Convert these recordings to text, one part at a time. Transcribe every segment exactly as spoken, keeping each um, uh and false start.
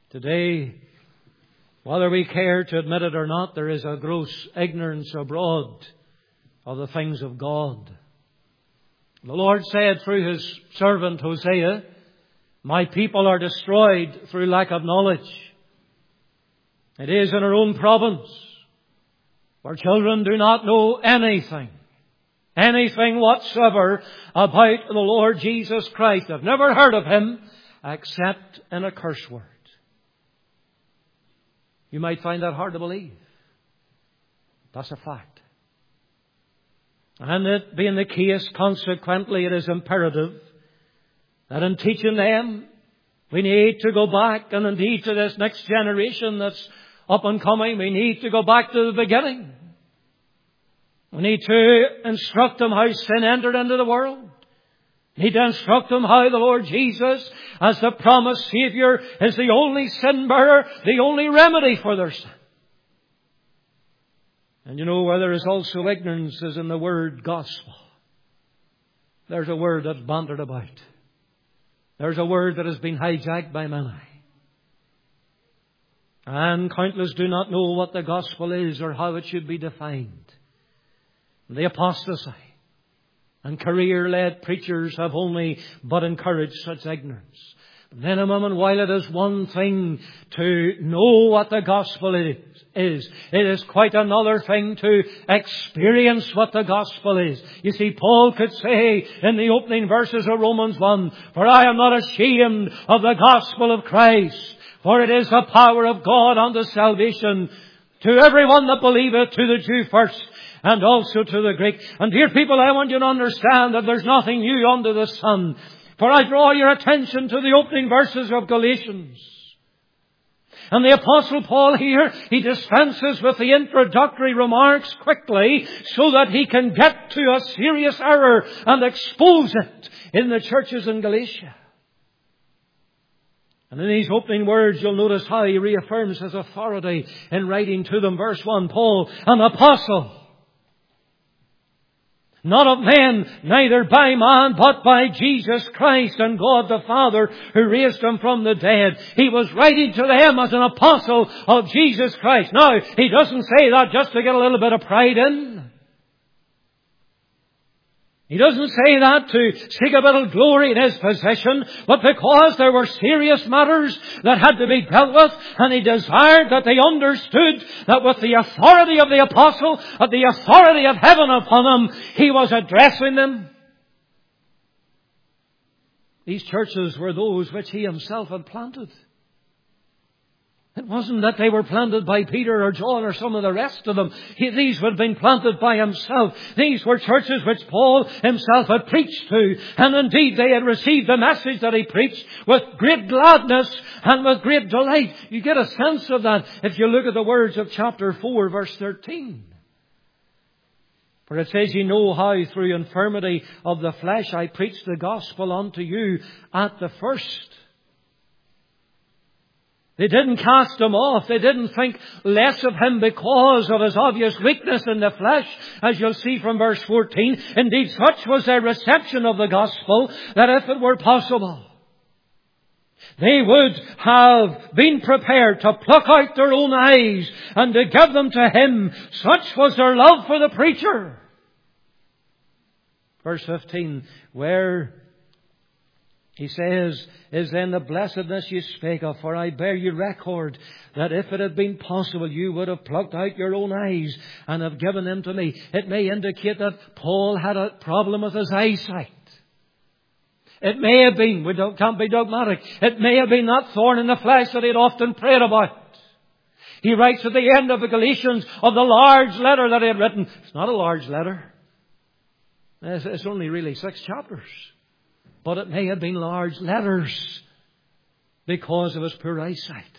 Today, whether we care to admit it or not, there is a gross ignorance abroad of the things of God. The Lord said through His servant Hosea, "My people are destroyed through lack of knowledge." It is in our own province where children do not know anything, anything whatsoever about the Lord Jesus Christ. They've never heard of Him except in a curse word. You might find that hard to believe. That's a fact. And it being the case, consequently, it is imperative that in teaching them, we need to go back, and indeed to this next generation that's up and coming, we need to go back to the beginning. We need to instruct them how sin entered into the world. We need to instruct them how the Lord Jesus, as the promised Saviour, is the only sin bearer, the only remedy for their sin. And you know where there is also ignorance is in the word gospel. There's a word that's bantered about. There's a word that has been hijacked by many. And countless do not know what the gospel is or how it should be defined. The apostasy and career-led preachers have only but encouraged such ignorance. But then, a moment, while it is one thing to know what the gospel is, is, it is quite another thing to experience what the gospel is. You see, Paul could say in the opening verses of Romans one, "For I am not ashamed of the gospel of Christ, for it is the power of God unto salvation to everyone that believeth, to the Jew first, and also to the Greek." And dear people, I want you to understand that there's nothing new under the sun. For I draw your attention to the opening verses of Galatians. And the Apostle Paul here, he dispenses with the introductory remarks quickly so that he can get to a serious error and expose it in the churches in Galatia. And in these opening words, you'll notice how he reaffirms his authority in writing to them. Verse one, Paul, an apostle, not of men, neither by man, but by Jesus Christ and God the Father, who raised Him from the dead. He was writing to them as an apostle of Jesus Christ. Now, he doesn't say that just to get a little bit of pride in. He doesn't say that to seek a bit of glory in his position, but because there were serious matters that had to be dealt with, and he desired that they understood that with the authority of the apostle, of the authority of heaven upon him, he was addressing them. These churches were those which he himself had planted. It wasn't that they were planted by Peter or John or some of the rest of them. He, these had been planted by himself. These were churches which Paul himself had preached to. And indeed they had received the message that he preached with great gladness and with great delight. You get a sense of that if you look at the words of chapter four, verse thirteen. For it says, "Ye know how through infirmity of the flesh I preached the gospel unto you at the first." They didn't cast him off. They didn't think less of him because of his obvious weakness in the flesh, as you'll see from verse fourteen. Indeed, such was their reception of the gospel that if it were possible, they would have been prepared to pluck out their own eyes and to give them to him. Such was their love for the preacher. Verse fifteen, where he says, "Is then the blessedness you spake of, for I bear you record that if it had been possible, you would have plucked out your own eyes and have given them to me." It may indicate that Paul had a problem with his eyesight. It may have been, we don't, can't be dogmatic, it may have been that thorn in the flesh that he had often prayed about. He writes at the end of the Galatians of the large letter that he had written. It's not a large letter. It's, it's only really six chapters. But it may have been large letters because of his poor eyesight.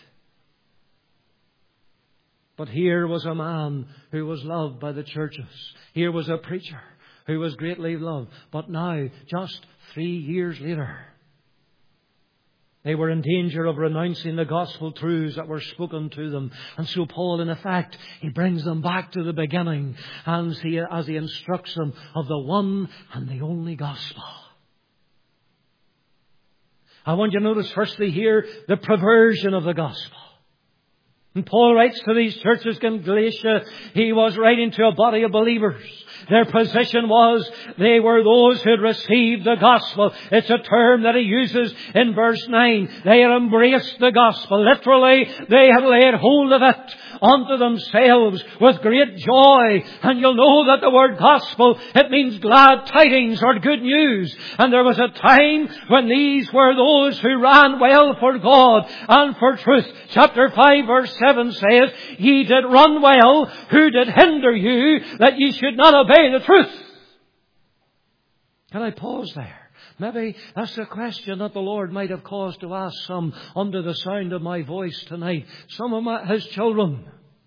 But here was a man who was loved by the churches. Here was a preacher who was greatly loved. But now, just three years later, they were in danger of renouncing the gospel truths that were spoken to them. And so Paul, in effect, he brings them back to the beginning and he, as he instructs them of the one and the only gospel. I want you to notice firstly here the perversion of the gospel. And Paul writes to these churches in Galatia, he was writing to a body of believers. Their position was they were those who had received the gospel. It's a term that he uses in verse nine. They had embraced the gospel. Literally, they had laid hold of it unto themselves with great joy. And you'll know that the word gospel, it means glad tidings or good news. And there was a time when these were those who ran well for God and for truth. Chapter five verse seven says, ye did run well, who did hinder you that ye should not obey the truth? Can I pause there? Maybe that's a question that the Lord might have caused to ask some under the sound of my voice tonight. Some of my, His children.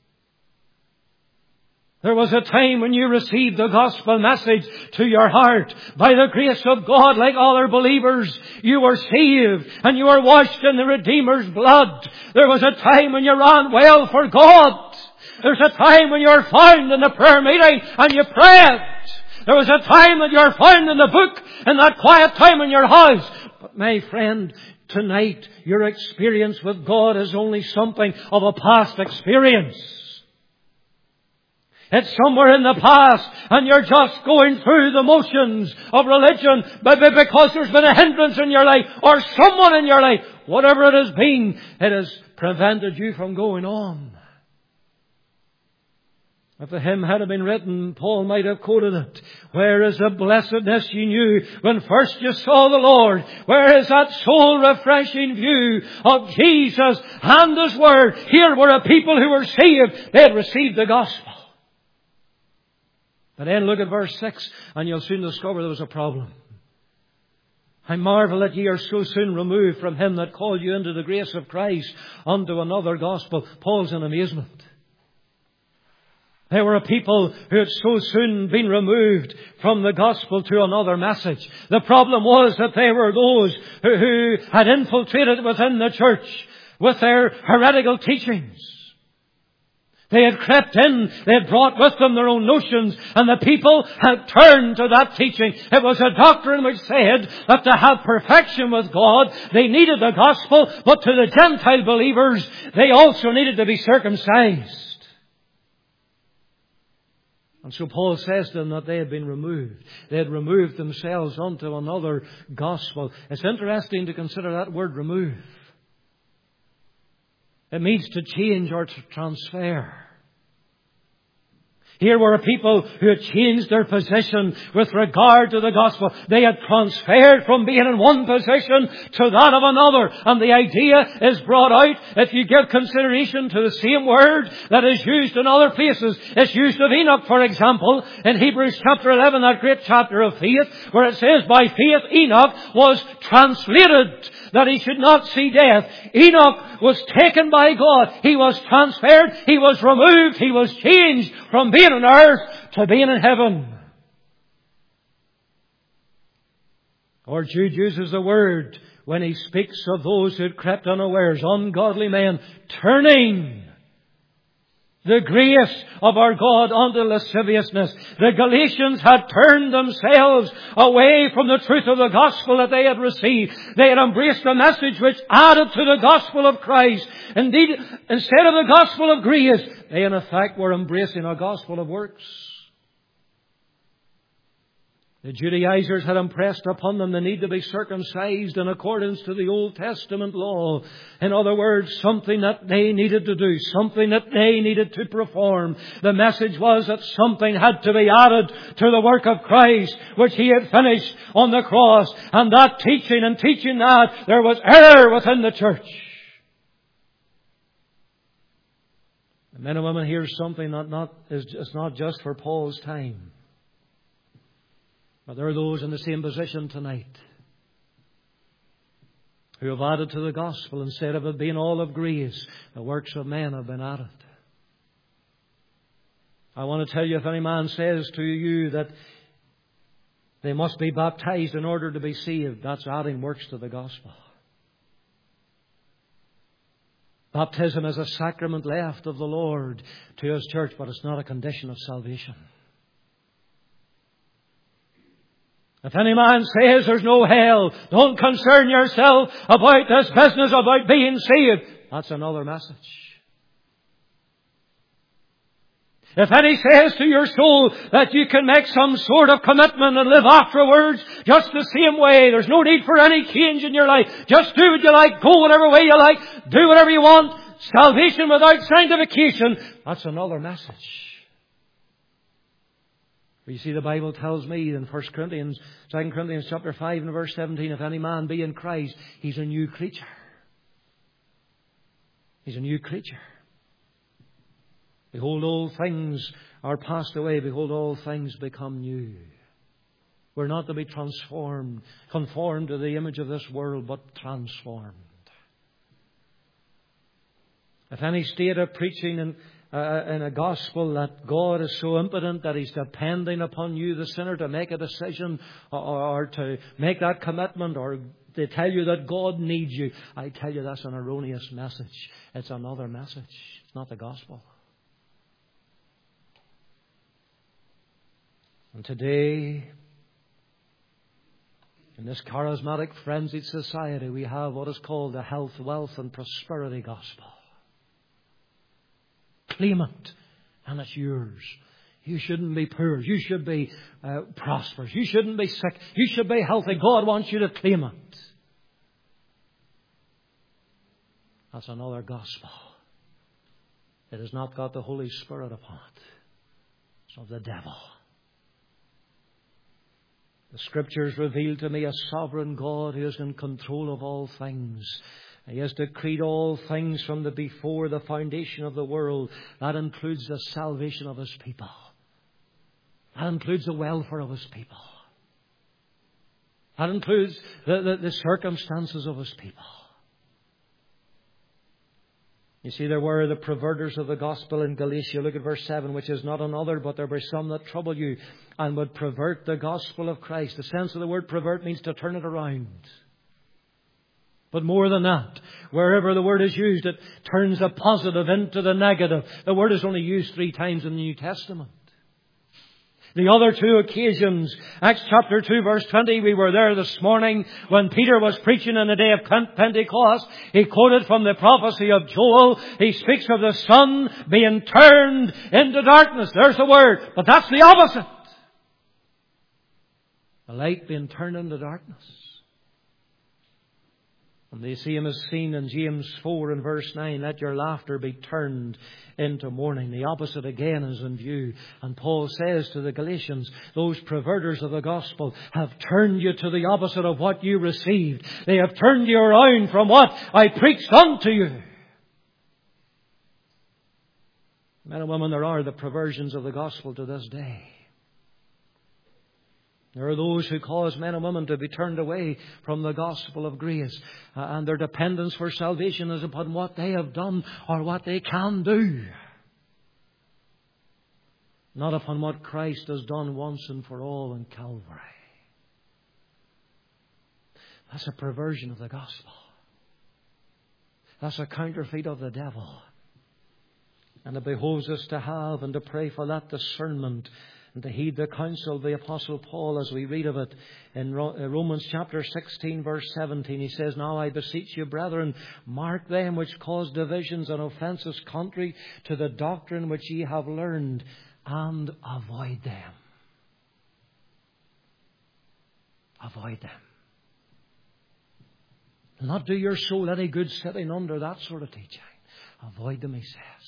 There was a time when you received the gospel message to your heart. By the grace of God, like other believers, you were saved and you were washed in the Redeemer's blood. There was a time when you ran well for God. There's a time when you're found in the prayer meeting and you prayed. There was a time that you're found in the book in that quiet time in your house. But my friend, tonight your experience with God is only something of a past experience. It's somewhere in the past and you're just going through the motions of religion because there's been a hindrance in your life or someone in your life. Whatever it has been, it has prevented you from going on. If the hymn had been written, Paul might have quoted it. Where is the blessedness you knew when first you saw the Lord? Where is that soul-refreshing view of Jesus and His Word? Here were a people who were saved. They had received the gospel. But then look at verse six and you'll soon discover there was a problem. I marvel that ye are so soon removed from Him that called you into the grace of Christ unto another gospel. Paul's in amazement. They were a people who had so soon been removed from the gospel to another message. The problem was that they were those who, who had infiltrated within the church with their heretical teachings. They had crept in, they had brought with them their own notions, and the people had turned to that teaching. It was a doctrine which said that to have perfection with God, they needed the gospel, but to the Gentile believers, they also needed to be circumcised. And so Paul says to them that they had been removed. They had removed themselves unto another gospel. It's interesting to consider that word remove. It means to change or to transfer. Here were a people who had changed their position with regard to the gospel. They had transferred from being in one position to that of another. And the idea is brought out if you give consideration to the same word that is used in other places. It's used of Enoch, for example, in Hebrews chapter eleven, that great chapter of faith, where it says, by faith Enoch was translated that he should not see death. Enoch was taken by God. He was transferred. He was removed. He was changed from being on earth to being in heaven. Or Jude uses the word when he speaks of those who had crept unawares, ungodly men, turning the grace of our God unto lasciviousness. The Galatians had turned themselves away from the truth of the gospel that they had received. They had embraced a message which added to the gospel of Christ. Indeed, instead of the gospel of grace, they in effect were embracing a gospel of works. The Judaizers had impressed upon them the need to be circumcised in accordance to the Old Testament law. In other words, something that they needed to do, something that they needed to perform. The message was that something had to be added to the work of Christ, which He had finished on the cross. And that teaching and teaching that, there was error within the church. And men and women, here's something that not is it's not just for Paul's time. But there are those in the same position tonight who have added to the gospel instead of it being all of grace. The works of men have been added. I want to tell you, if any man says to you that they must be baptized in order to be saved, that's adding works to the gospel. Baptism is a sacrament left of the Lord to His church, but it's not a condition of salvation. If any man says there's no hell, don't concern yourself about this business about being saved. That's another message. If any says to your soul that you can make some sort of commitment and live afterwards just the same way, there's no need for any change in your life. Just do what you like, go whatever way you like, do whatever you want. Salvation without sanctification. That's another message. You see, the Bible tells me in First Corinthians, Second Corinthians chapter five and verse seventeen, if any man be in Christ, he's a new creature. He's a new creature. Behold, all things are passed away. Behold, all things become new. We're not to be transformed, conformed to the image of this world, but transformed. If any state of preaching in, uh, in a gospel that God is so impotent that He's depending upon you, the sinner, to make a decision or, or to make that commitment, or they tell you that God needs you, I tell you that's an erroneous message. It's another message. It's not the gospel. And today, in this charismatic, frenzied society, we have what is called the health, wealth and prosperity gospel. Claim it, and it's yours. You shouldn't be poor. You should be uh, prosperous. You shouldn't be sick. You should be healthy. God wants you to claim it. That's another gospel. It has not got the Holy Spirit upon it. It's of the devil. The Scriptures reveal to me a sovereign God who is in control of all things. He has decreed all things from the before the foundation of the world. That includes the salvation of His people. That includes the welfare of His people. That includes the, the, the circumstances of His people. You see, there were the perverters of the gospel in Galatia. Look at verse seven, which is not another, but there were some that trouble you and would pervert the gospel of Christ. The sense of the word pervert means to turn it around. But more than that, wherever the word is used, it turns the positive into the negative. The word is only used three times in the New Testament. The other two occasions, Acts chapter two verse twenty, we were there this morning when Peter was preaching on the day of Pentecost. He quoted from the prophecy of Joel. He speaks of the sun being turned into darkness. There's the word. But that's the opposite. The light being turned into darkness. And the same is seen in James four and verse nine. Let your laughter be turned into mourning. The opposite again is in view. And Paul says to the Galatians, those perverters of the gospel have turned you to the opposite of what you received. They have turned you around from what I preached unto you. Men and women, there are the perversions of the gospel to this day. There are those who cause men and women to be turned away from the gospel of grace. Uh, and their dependence for salvation is upon what they have done or what they can do. Not upon what Christ has done once and for all in Calvary. That's a perversion of the gospel. That's a counterfeit of the devil. And it behoves us to have and to pray for that discernment and to heed the counsel of the Apostle Paul as we read of it in Romans chapter sixteen verse seventeen. He says, now I beseech you, brethren, mark them which cause divisions and offences contrary to the doctrine which ye have learned, and avoid them. Avoid them. Not do your soul any good sitting under that sort of teaching. Avoid them, he says.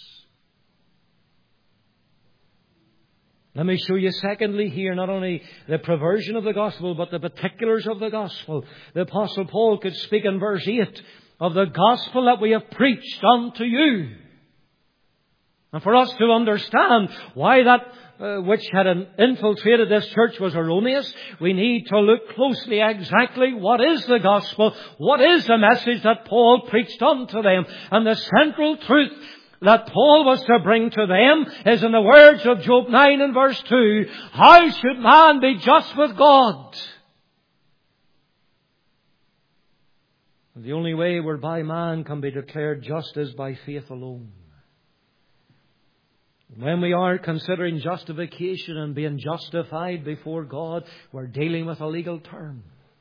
Let me show you secondly here not only the perversion of the gospel, but the particulars of the gospel. The Apostle Paul could speak in verse eight of the gospel that we have preached unto you. And for us to understand why that uh, which had infiltrated this church was erroneous, we need to look closely exactly what is the gospel, what is the message that Paul preached unto them. And the central truth that Paul was to bring to them is in the words of Job nine and verse two. How should man be just with God? And the only way whereby man can be declared just is by faith alone. When we are considering justification and being justified before God, we're dealing with a legal term.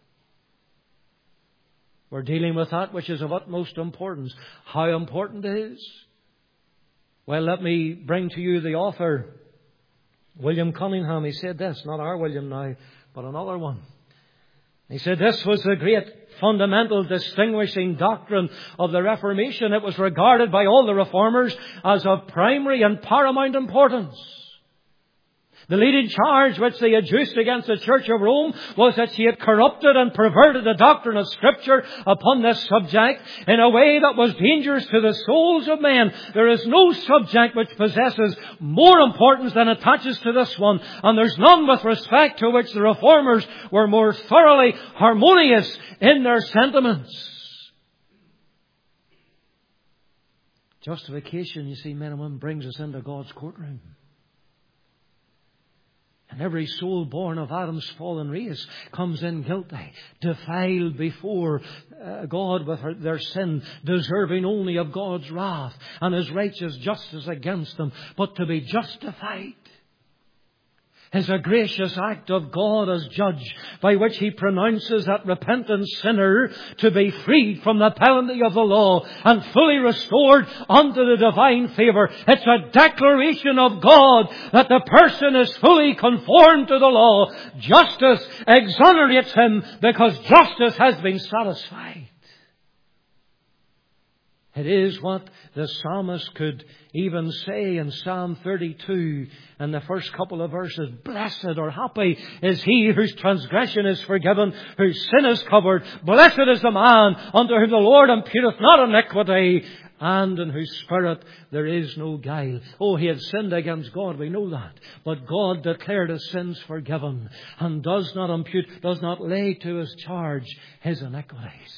We're dealing with that which is of utmost importance. How important it is? Well, let me bring to you the author, William Cunningham. He said this, not our William now, but another one. He said this was the great fundamental distinguishing doctrine of the Reformation. It was regarded by all the Reformers as of primary and paramount importance. The leading charge which they adduced against the Church of Rome was that she had corrupted and perverted the doctrine of Scripture upon this subject in a way that was dangerous to the souls of men. There is no subject which possesses more importance than attaches to this one, and there's none with respect to which the Reformers were more thoroughly harmonious in their sentiments. Justification, you see, men and women, brings us into God's courtroom. And every soul born of Adam's fallen race comes in guilty, defiled before uh, God with her, their sin, deserving only of God's wrath and His righteous justice against them. But to be justified is a gracious act of God as judge, by which He pronounces that repentant sinner to be freed from the penalty of the law and fully restored unto the divine favour. It's a declaration of God that the person is fully conformed to the law. Justice exonerates him because justice has been satisfied. It is what the psalmist could even say in Psalm thirty-two in the first couple of verses. Blessed or happy is he whose transgression is forgiven, whose sin is covered. Blessed is the man unto whom the Lord imputeth not iniquity, and in whose spirit there is no guile. Oh, he had sinned against God, we know that. But God declared his sins forgiven and does not impute, does not lay to his charge his iniquities.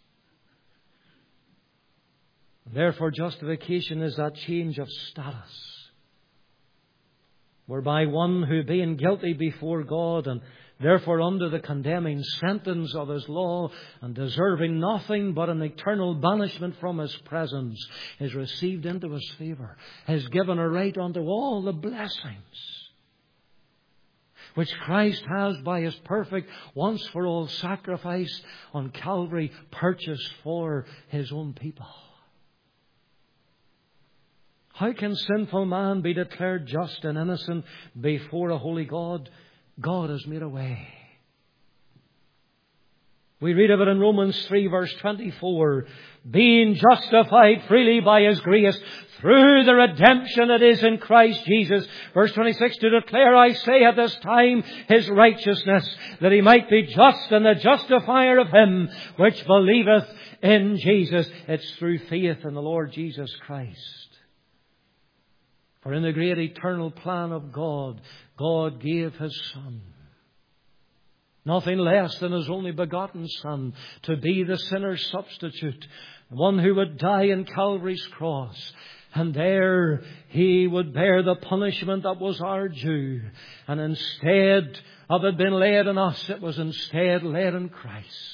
Therefore, justification is that change of status, whereby one who, being guilty before God and therefore under the condemning sentence of His law and deserving nothing but an eternal banishment from His presence, is received into His favour, is given a right unto all the blessings which Christ has by His perfect once for all sacrifice on Calvary purchased for His own people. How can sinful man be declared just and innocent before a holy God? God has made a way. We read of it in Romans three verse twenty-four. Being justified freely by His grace through the redemption that is in Christ Jesus. Verse twenty-six, to declare, I say at this time, His righteousness, that He might be just and the justifier of him which believeth in Jesus. It's through faith in the Lord Jesus Christ. For in the great eternal plan of God, God gave His Son, nothing less than His only begotten Son, to be the sinner's substitute, one who would die in Calvary's cross. And there He would bear the punishment that was our due. And instead of it being laid on us, it was instead laid on Christ.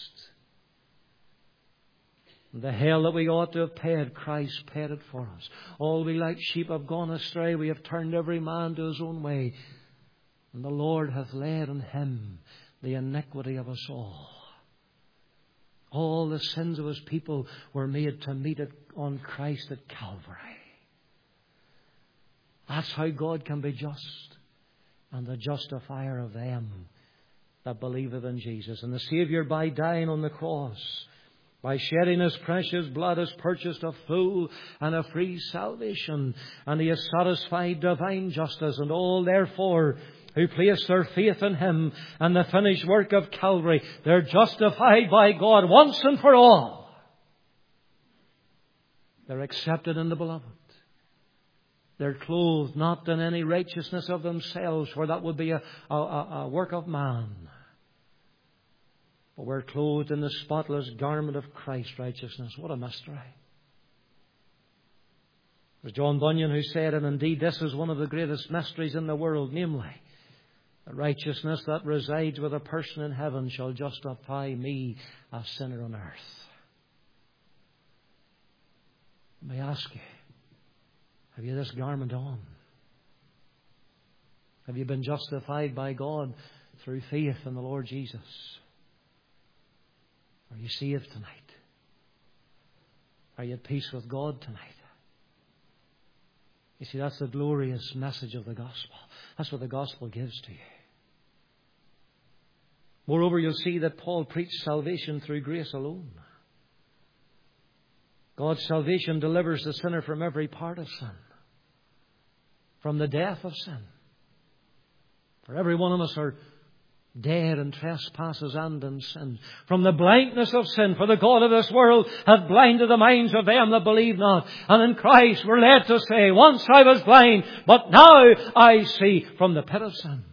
The hell that we ought to have paid, Christ paid it for us. All we like sheep have gone astray. We have turned every man to his own way. And the Lord hath laid on Him the iniquity of us all. All the sins of His people were made to meet it on Christ at Calvary. That's how God can be just and the justifier of them that believeth in Jesus. And the Saviour, by dying on the cross, by shedding His precious blood, has purchased a full and a free salvation. And He has satisfied divine justice. And all, therefore, who place their faith in Him and the finished work of Calvary, they're justified by God once and for all. They're accepted in the Beloved. They're clothed not in any righteousness of themselves, for that would be a, a, a work of man. But we're clothed in the spotless garment of Christ's righteousness. What a mystery. It was John Bunyan who said, and indeed this is one of the greatest mysteries in the world, namely, the righteousness that resides with a person in heaven shall justify me, a sinner on earth. Let me ask you, have you this garment on? Have you been justified by God through faith in the Lord Jesus? Are you saved tonight? Are you at peace with God tonight? You see, that's the glorious message of the gospel. That's what the gospel gives to you. Moreover, you'll see that Paul preached salvation through grace alone. God's salvation delivers the sinner from every part of sin, from the death of sin. For every one of us are dead in trespasses and in sin. From the blindness of sin, for the God of this world hath blinded the minds of them that believe not. And in Christ we're led to say, once I was blind, but now I see, from the pit of sin.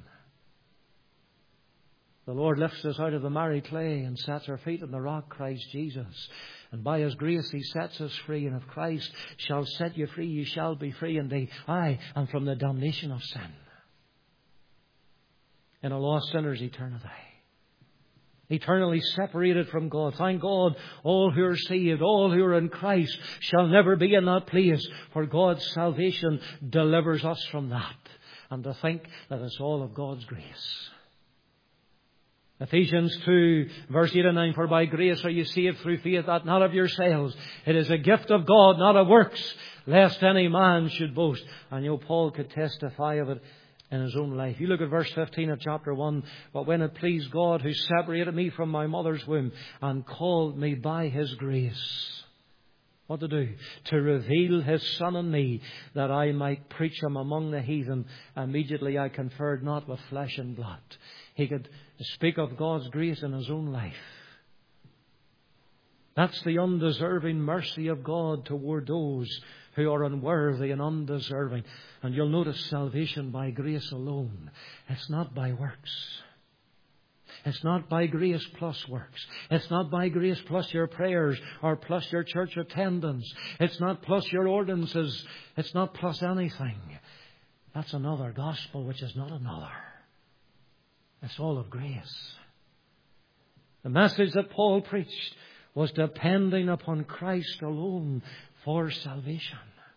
The Lord lifts us out of the miry clay and sets our feet on the rock, Christ Jesus. And by His grace He sets us free. And if Christ shall set you free, you shall be free indeed. Aye, and from the damnation of sin. In a lost sinner's eternity. Eternally separated from God. Thank God, all who are saved, all who are in Christ, shall never be in that place. For God's salvation delivers us from that. And to think that it's all of God's grace. Ephesians two, verse eight and nine, for by grace are you saved through faith, that not of yourselves. It is a gift of God, not of works, lest any man should boast. And you know, Paul could testify of it in his own life. You look at verse fifteen of chapter one. But when it pleased God, who separated me from my mother's womb and called me by His grace. What to do? To reveal His Son in me, that I might preach Him among the heathen. Immediately I conferred not with flesh and blood. He could speak of God's grace in his own life. That's the undeserving mercy of God toward those who are unworthy and undeserving. And you'll notice salvation by grace alone. It's not by works. It's not by grace plus works. It's not by grace plus your prayers or plus your church attendance. It's not plus your ordinances. It's not plus anything. That's another gospel which is not another. It's all of grace. The message that Paul preached was depending upon Christ alone for salvation.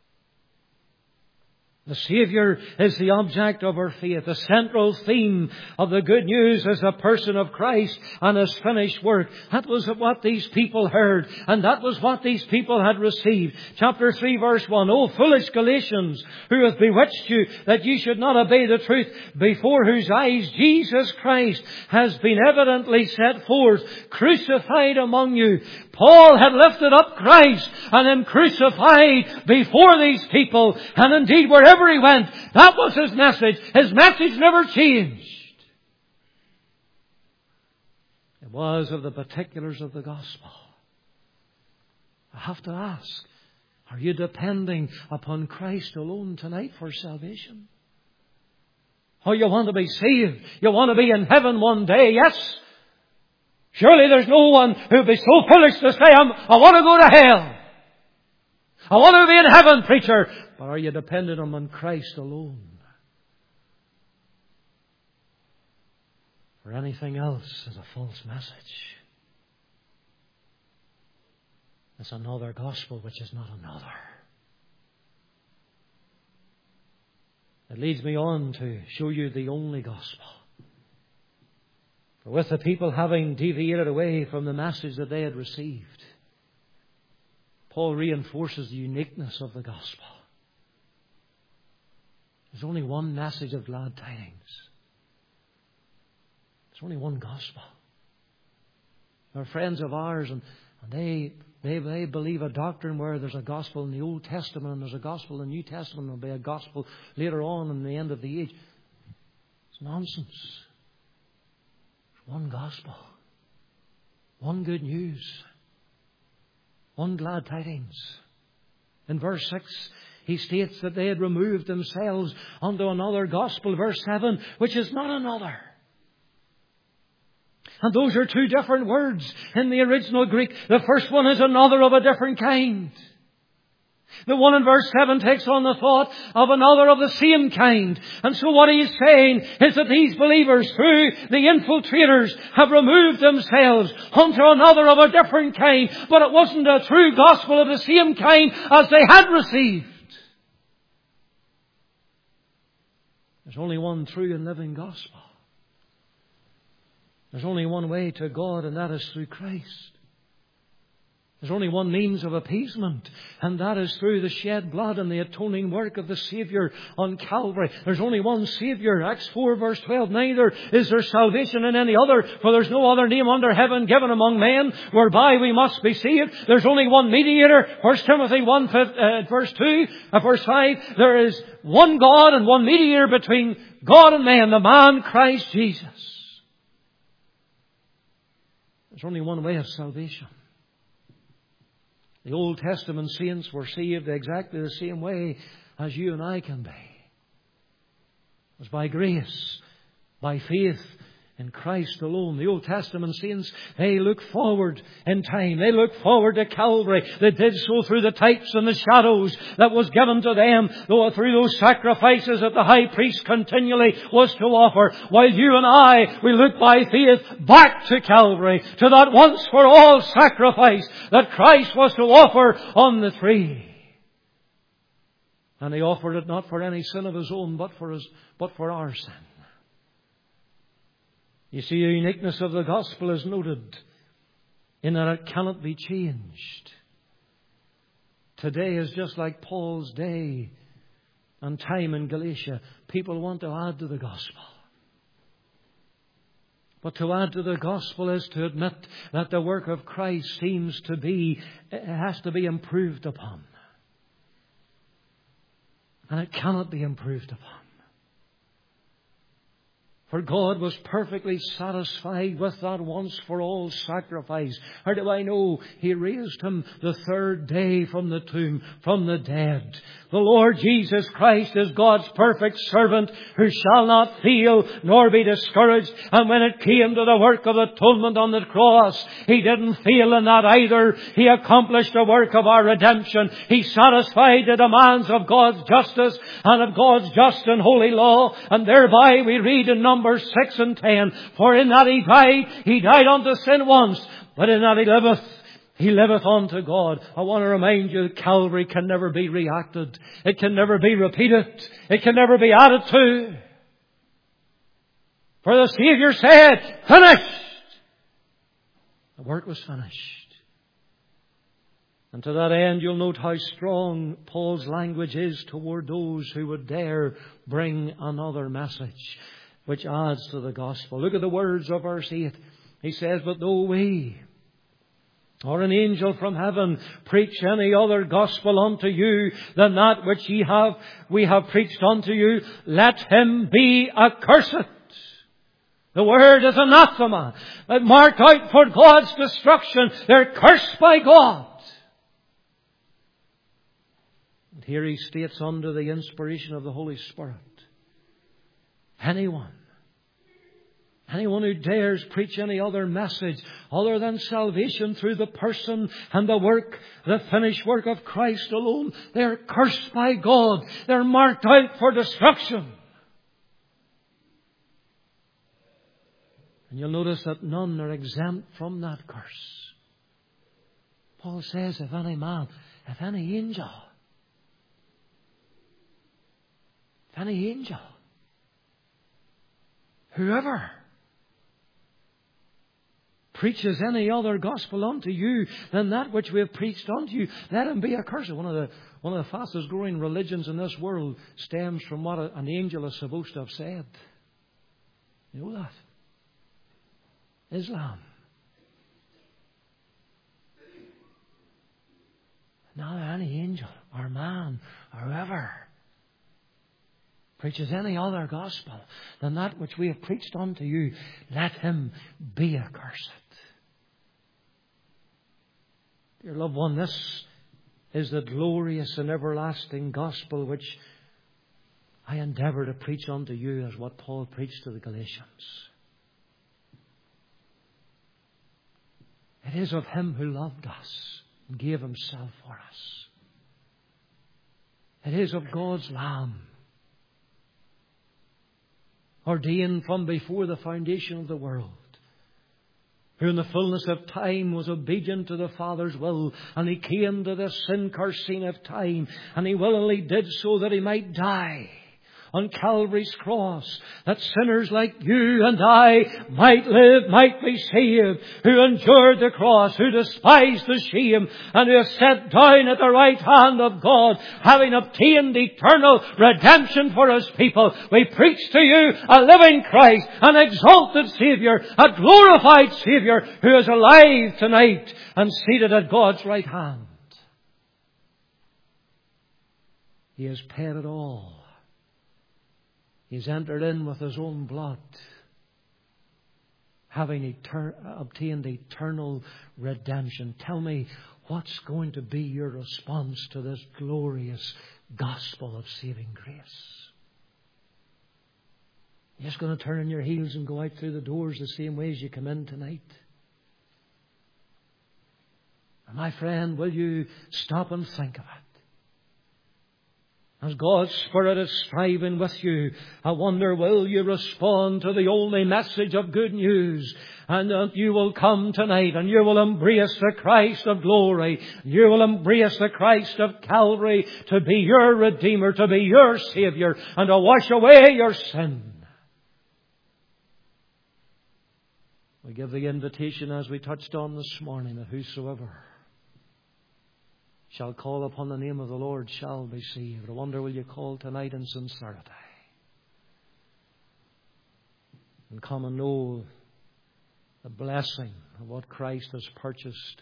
The Saviour is the object of our faith. The central theme of the good news is the person of Christ and His finished work. That was what these people heard, and that was what these people had received. Chapter three, verse one. O foolish Galatians, who hath bewitched you, that ye should not obey the truth, before whose eyes Jesus Christ has been evidently set forth, crucified among you. Paul had lifted up Christ and Him crucified before these people, and indeed wherever Wherever he went, that was his message. His message never changed. It was of the particulars of the gospel. I have to ask, are you depending upon Christ alone tonight for salvation? Oh, you want to be saved. You want to be in heaven one day. Yes. Surely there's no one who would be so foolish to say, I'm, I want to go to hell. I want to be in heaven, preacher. But are you dependent on Christ alone? For anything else is a false message. It's another gospel which is not another. It leads me on to show you the only gospel. For with the people having deviated away from the message that they had received, Paul reinforces the uniqueness of the gospel. There's only one message of glad tidings. There's only one gospel. There are friends of ours, and, and they, they they believe a doctrine where there's a gospel in the Old Testament and there's a gospel in the New Testament, and there'll be a gospel later on in the end of the age. It's nonsense. There's one gospel. One good news. One glad tidings. In verse six, he states that they had removed themselves unto another gospel. Verse seven, which is not another. And those are two different words in the original Greek. The first one is another of a different kind. The one in verse seven takes on the thought of another of the same kind. And so what he's saying is that these believers, through the infiltrators, have removed themselves unto another of a different kind. But it wasn't a true gospel of the same kind as they had received. There's only one true and living gospel. There's only one way to God, and that is through Christ. There's only one means of appeasement, and that is through the shed blood and the atoning work of the Saviour on Calvary. There's only one Saviour. Acts four verse twelve. Neither is there salvation in any other, for there's no other name under heaven given among men whereby we must be saved. There's only one mediator. First Timothy one uh, verse two, uh, verse five. There is one God and one mediator between God and man, the man Christ Jesus. There's only one way of salvation. The Old Testament saints were saved exactly the same way as you and I can be. It was by grace, by faith in Christ alone. The Old Testament saints, they look forward in time. They look forward to Calvary. They did so through the types and the shadows that was given to them, though through those sacrifices that the high priest continually was to offer. While you and I, we look by faith back to Calvary, to that once for all sacrifice that Christ was to offer on the tree. And He offered it not for any sin of His own, but for His, but for our sin. You see, the uniqueness of the gospel is noted in that it cannot be changed. Today is just like Paul's day and time in Galatia. People want to add to the gospel. But to add to the gospel is to admit that the work of Christ seems to be, it has to be improved upon. And it cannot be improved upon. For God was perfectly satisfied with that once for all sacrifice. How do I know? He raised Him the third day from the tomb, from the dead. The Lord Jesus Christ is God's perfect servant who shall not fail nor be discouraged. And when it came to the work of atonement on the cross, He didn't fail in that either. He accomplished the work of our redemption. He satisfied the demands of God's justice and of God's just and holy law. And thereby we read in Numbers Numbers six and ten, for in that He died, He died unto sin once, but in that He liveth, He liveth unto God. I want to remind you that Calvary can never be reacted. It can never be repeated. It can never be added to. For the Saviour said, finished! The work was finished. And to that end, you'll note how strong Paul's language is toward those who would dare bring another message, which adds to the gospel. Look at the words of verse eight. He says, but though we or an angel from heaven preach any other gospel unto you than that which ye have, we have preached unto you, let him be accursed. The word is anathema, that marked out for God's destruction. They're cursed by God. And here he states under the inspiration of the Holy Spirit, Anyone, anyone who dares preach any other message other than salvation through the person and the work, the finished work of Christ alone, they're cursed by God. They're marked out for destruction. And you'll notice that none are exempt from that curse. Paul says, if any man, if any angel, if any angel, whoever preaches any other gospel unto you than that which we have preached unto you, let him be accursed. One of the one of the fastest growing religions in this world stems from what an angel is supposed to have said. You know that? Islam. Now any angel or man or whoever preaches any other gospel than that which we have preached unto you, let him be accursed. Dear loved one, this is the glorious and everlasting gospel which I endeavour to preach unto you, as what Paul preached to the Galatians. It is of Him who loved us and gave Himself for us. It is of God's Lamb, ordained from before the foundation of the world, who in the fullness of time was obedient to the Father's will, and He came to this sin-cursed scene of time, and He willingly did so that He might die on Calvary's cross, that sinners like you and I might live, might be saved, who endured the cross, who despised the shame, and who is set down at the right hand of God, having obtained eternal redemption for His people. We preach to you a living Christ, an exalted Saviour, a glorified Saviour, who is alive tonight and seated at God's right hand. He has paid it all. He's entered in with His own blood, having etern- obtained eternal redemption. Tell me, what's going to be your response to this glorious gospel of saving grace? You're just going to turn on your heels and go out through the doors the same way as you come in tonight? And my friend, will you stop and think of it? As God's Spirit is striving with you, I wonder, will you respond to the only message of good news? And that you will come tonight and you will embrace the Christ of glory. You will embrace the Christ of Calvary to be your Redeemer, to be your Saviour, and to wash away your sin. We give the invitation, as we touched on this morning, that whosoever shall call upon the name of the Lord shall be saved. I wonder, will you call tonight in sincerity? And come and know the blessing of what Christ has purchased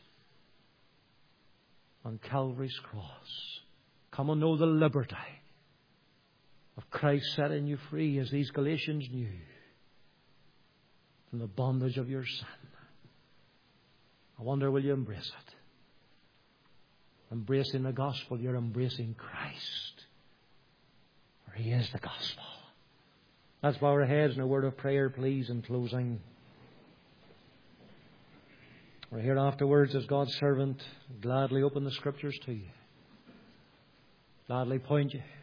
on Calvary's cross. Come and know the liberty of Christ setting you free, as these Galatians knew, from the bondage of your sin. I wonder, will you embrace it? Embracing the gospel, you're embracing Christ, for He is the gospel. Let's bow our heads in a word of prayer, please, in closing. We're here afterwards as God's servant, gladly open the Scriptures to you, gladly point you.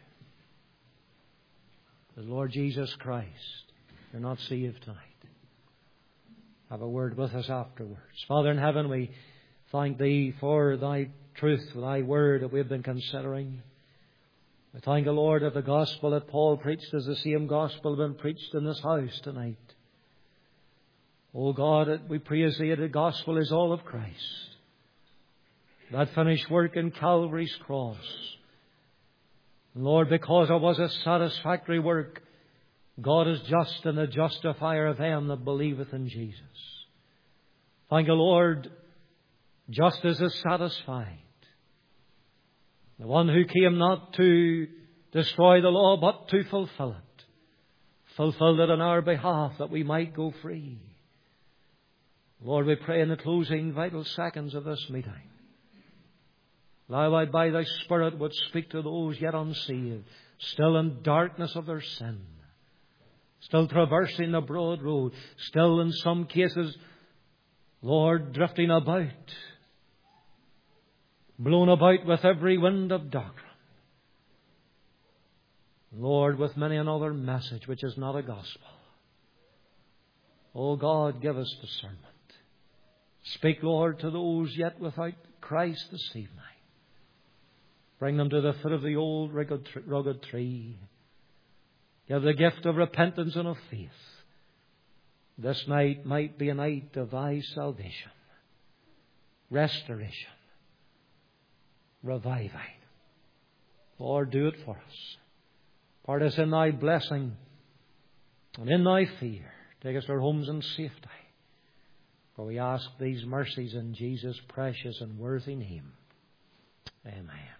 As Lord Jesus Christ, you're not saved tonight. Have a word with us afterwards. Father in heaven, we thank Thee for Thy truth, for Thy word that we've been considering. We thank the Lord that the gospel that Paul preached is the same gospel been preached in this house tonight. Oh God, we praise Thee that the gospel is all of Christ. That finished work in Calvary's cross. And Lord, because it was a satisfactory work, God is just and the justifier of them that believeth in Jesus. Thank you, Lord, justice is satisfied. The one who came not to destroy the law, but to fulfill it. Fulfilled it on our behalf that we might go free. Lord, we pray in the closing vital seconds of this meeting, Thou art by Thy Spirit would speak to those yet unsaved, still in darkness of their sin, still traversing the broad road, still in some cases, Lord, drifting about, blown about with every wind of doctrine. Lord, with many another message which is not a gospel. Oh God, give us discernment. Speak, Lord, to those yet without Christ this evening. Bring them to the foot of the old rugged tree. Give the gift of repentance and of faith. This night might be a night of Thy salvation, restoration, reviving. Lord, do it for us. Part us in Thy blessing and in Thy fear. Take us to our homes in safety. For we ask these mercies in Jesus' precious and worthy name. Amen.